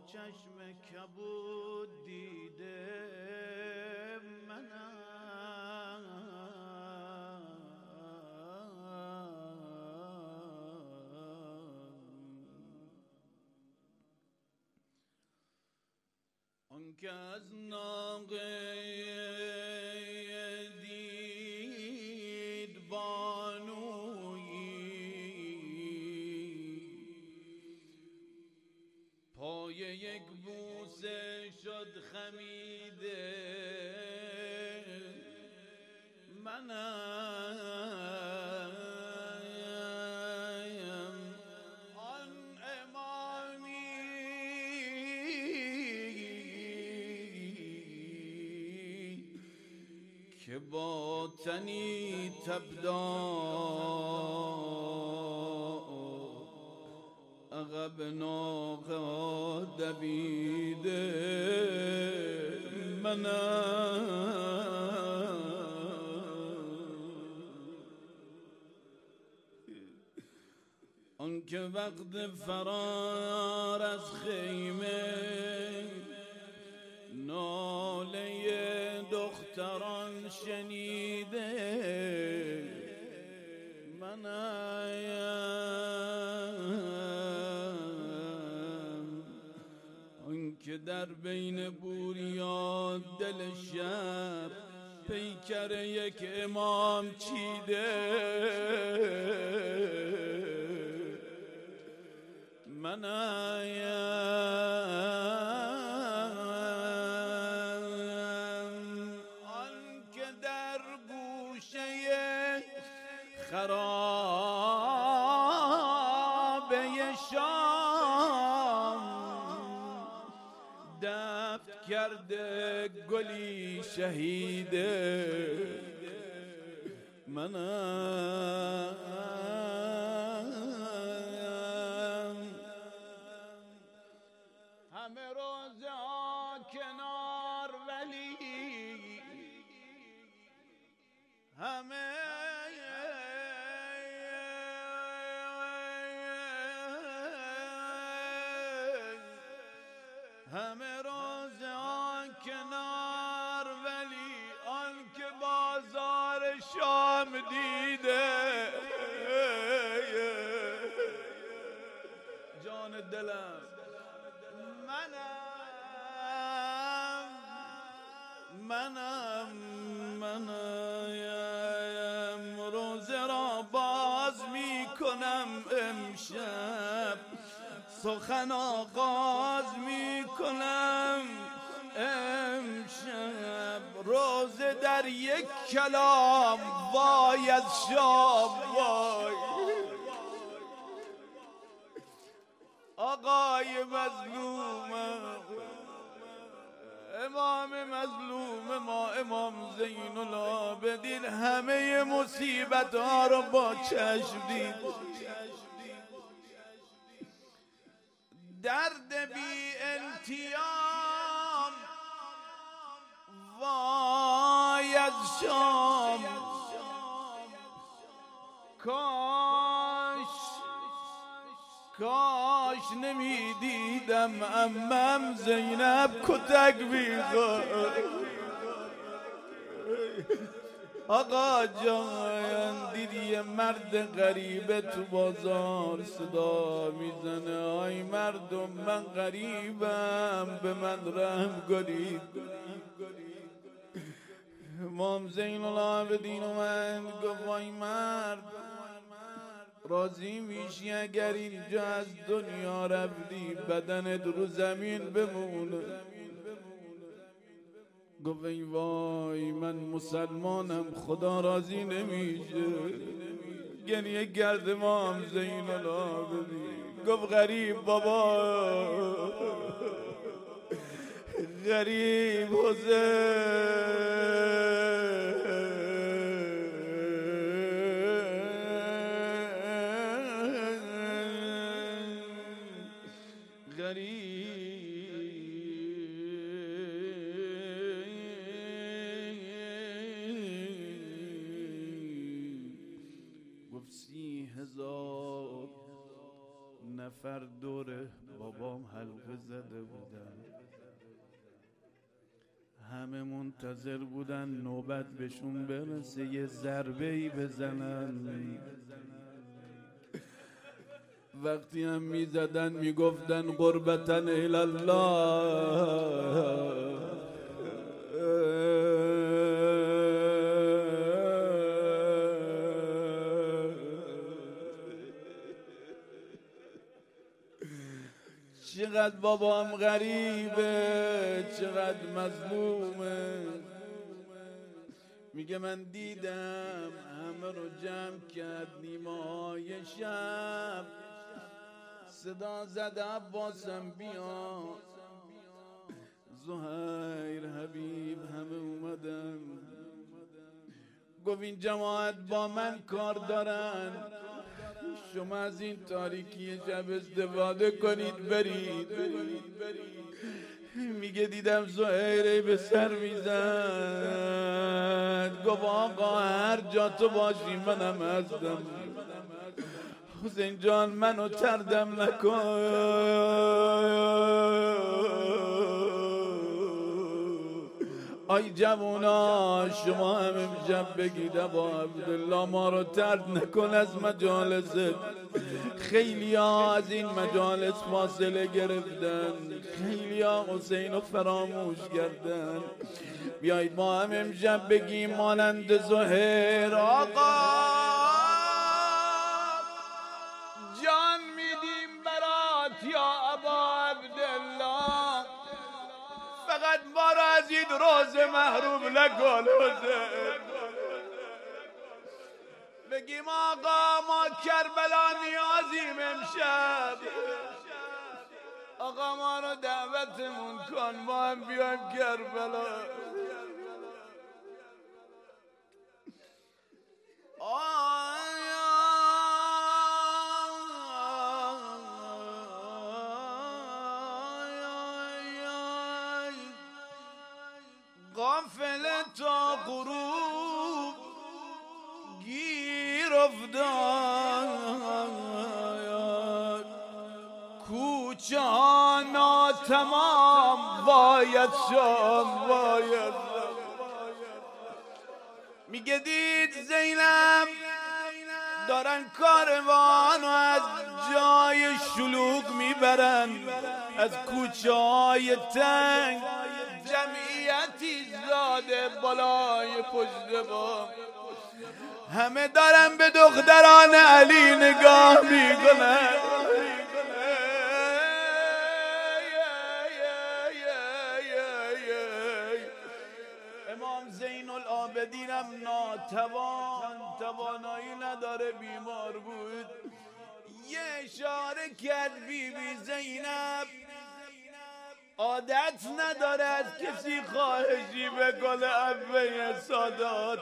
چشم کبود دیده منم، آن که از ناقه دید بانویی پای یک بوسه شد خمیده منم، آن امامی که با تنی تبدأ عقب ناقه دویده منم، آن که وقت فرار از خیمه ناله دختران شنیده منم، آن که در بین بوریان دل شب پیکر یک امام چیده منم، آن که در گوشه خرابه شام دفن کرده گلی شهیده منم، همه روزه ها کنار ولی همه روزه ها کنار ولی آن که بازار شام دیده جان دلم منم روزه را باز می کنم امشب، سخن آغاز می کنم امشب، روزه در یک کلام وای از شام وای، آقای مظلومم امام مظلوم ما امام زین العابدین همه مصیبت ها رو با چشم دید، درد بی انتیام وای از شام، کاش نمی دیدم عمم زینب کتک بیخورد. آقا جان دیدی یه مرد غریبه تو بازار صدا میزنه آی مردم من غریبم به من رحم کنید. امام زین العابدین اومد گفت وای مرد راضی میشی اگر اینجا از دنیا رفتی بدنت رو زمین بمونه؟ گفت ای وای من مسلمانم خدا راضی نمیشه. گریه گرد امام زین العابدین گفت غریب بابا غریب گفت 30,000 نفر دور بابام حلقه زده بودن، همه منتظر بودن نوبت بهشون برسه یه ضربه‌ای بزنن. وقتی هم میزدن میگفتن قربتاً الله. چقدر بابام غریبه، چقدر مظلومه. میگه من دیدم همه رو جمع کرد نیمه‌های شب، صدا زد عباسم بیا، زهیر حبیب همه اومدن. گفت این جماعت با من کار دارن، شما از این تاریکی شب استفاده کنید برید. میگه دیدم زهیره به سر میزد، گفت آقا هر جا تو باشی منم هستم، حسین جان منو تردم نکن. آی جوونا شما هم امشب بگید ابا عبدالله ما رو ترد نکن از مجالست. خیلی ها از این مجالس فاصله گرفتن، خیلی ها حسین رو فراموش کردن. بیایید ما هم امشب بگیم مانند زهیر آقا جان میدیم برات یا ابا عبدالله، فقط ما را از این روز محروم نکن حسین. بگیم آقا ما کربلا نیازیم امشب، آقا ما رو دعوتمون کن ما هم بیایم کربلا. غافل تا غروب گیر افتاد، کوچه ها ناتمام باید شام باید. میگه دید زینب دارن کاروان از جای شلوغ میبرن، از کوچه های تنگ جمعیتی زاده بالای پشت بام، همه دارن به دختران علی نگاه میکنن. امام زین العابدینم توانایی نداره، بیمار بود. یه اشاره کرد بی زینب عادت نداره از کسی خواهشی بکنه. عفوه سادات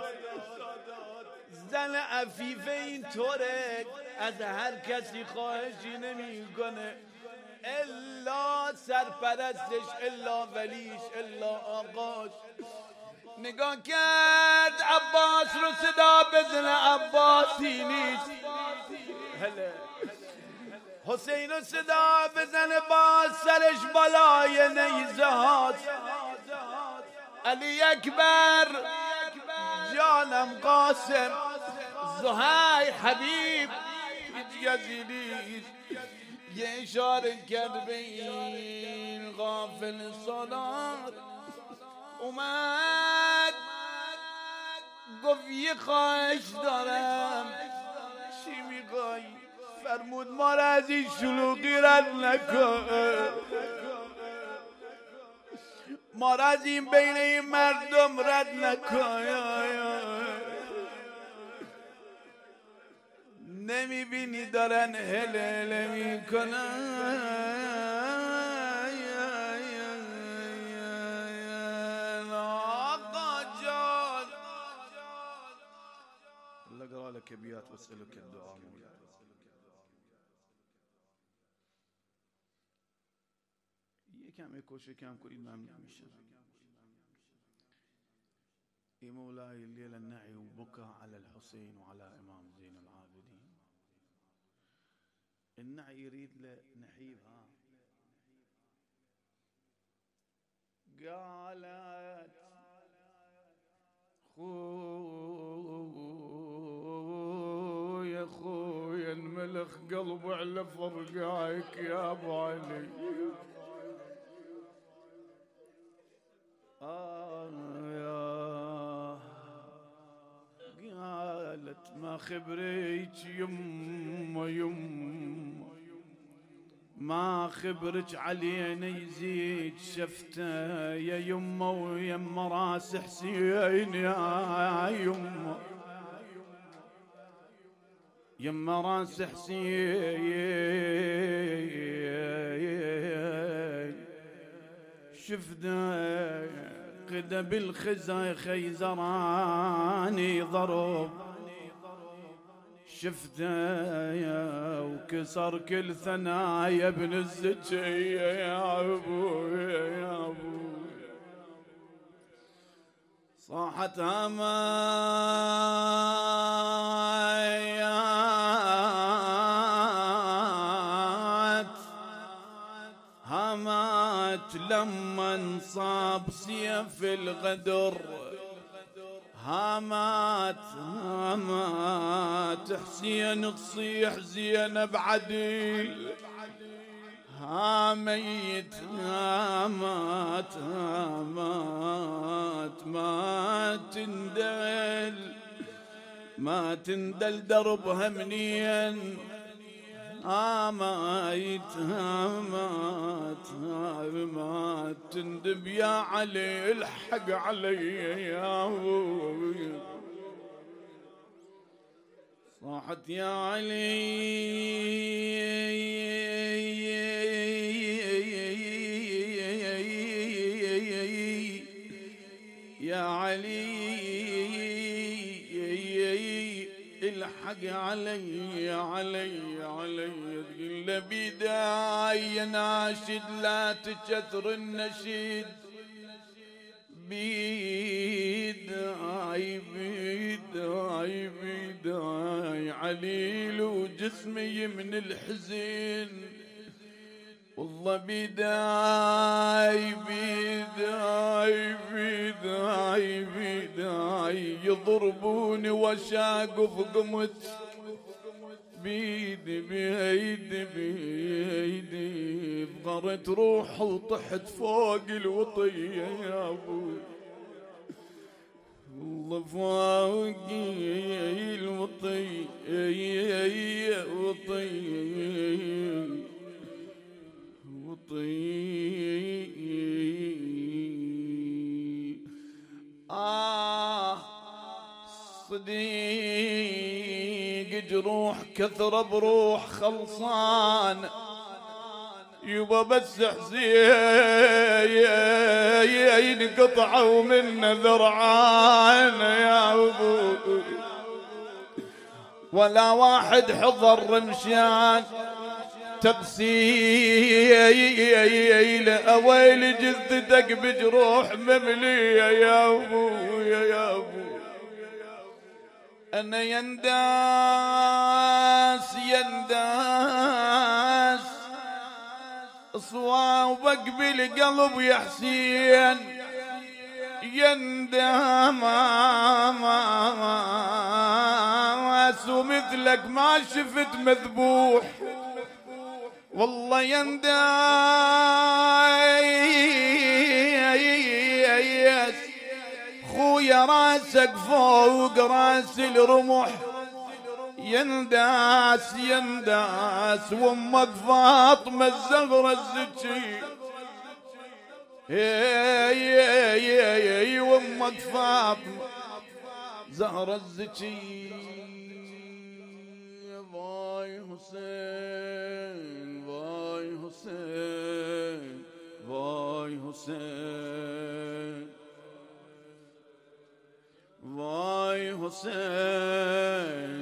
زن عفیفه این طوره، از هر کسی خواهشی نمی کنه الا سرپرستش، الا ولیش، الا آقاش. نگاه کرد عباس رو صدا بزنه، عباسی نیست. حسین رو صدا بزنه باز سرش بالای نیزه هاست. علی اکبر جانم قاسم زهیر حبیب یزیدی یه اشاره کرد به این غافل سالار. اومد گفت یه خواهش دارم. چی میخوای؟ فرمود ما را از این شلوغی رد نکن، ما را از این بین این مردم رد نکن. نمیبینی دارن هله میکنن؟ آقا جان الله قال لك بیات واسألك الدعاء. یکم اکوشو کم کنید ممنون میشم. ای مولاي الليل النعي وبكى على الحسين وعلى امام زين العابدين. النعي يريد له نحيب، قالت خويا الملخ قلبه على فرقايك يا ابو علي. قالت ما خبريك يما ما خبرك علينا يزيد شفته يا يما ويما راس حسين يا يما يما راس حسين شفته قدا بالخزا خيزراني ضرب شفته وكسر كل ثنايا ابن الزكية يا ابويا يا ابويا. صاحت هامات لما انصاب سيف الغدر هامات حسين تصيح زينب عديل هاميت هامات ما تندل دربها منين هامات تندب يا علي الحق علي يا ابوي. صاحت يا علي يا علي الحق علي علي تقول بداية ناشد لا تكثر النشيد بيداي عليل وجسمي من الحزن والله بيداي يضربوني وشاقف قمت بيدي بغرت روح وطحت فوق الوطية يا ابوي والله فوق الوطية صديق جروح كثر بروح خلصان يبا بس حزين قطعوا من ذرعان يا ابو ولا واحد حضر رمشان تغسيل اويل جثتك بجروح مملية يا ابو يا ابو. انا ينداس صوابك بالقلب يا حسين ينداس ومثلك ما شفت مذبوح والله ينداس خويا راسك فوق راس الرمح ينداس وامك فاطمة الزهرة الزكي وامك فاطمة زهرة الزكي. باي حسين باي حسين باي حسين باي حسين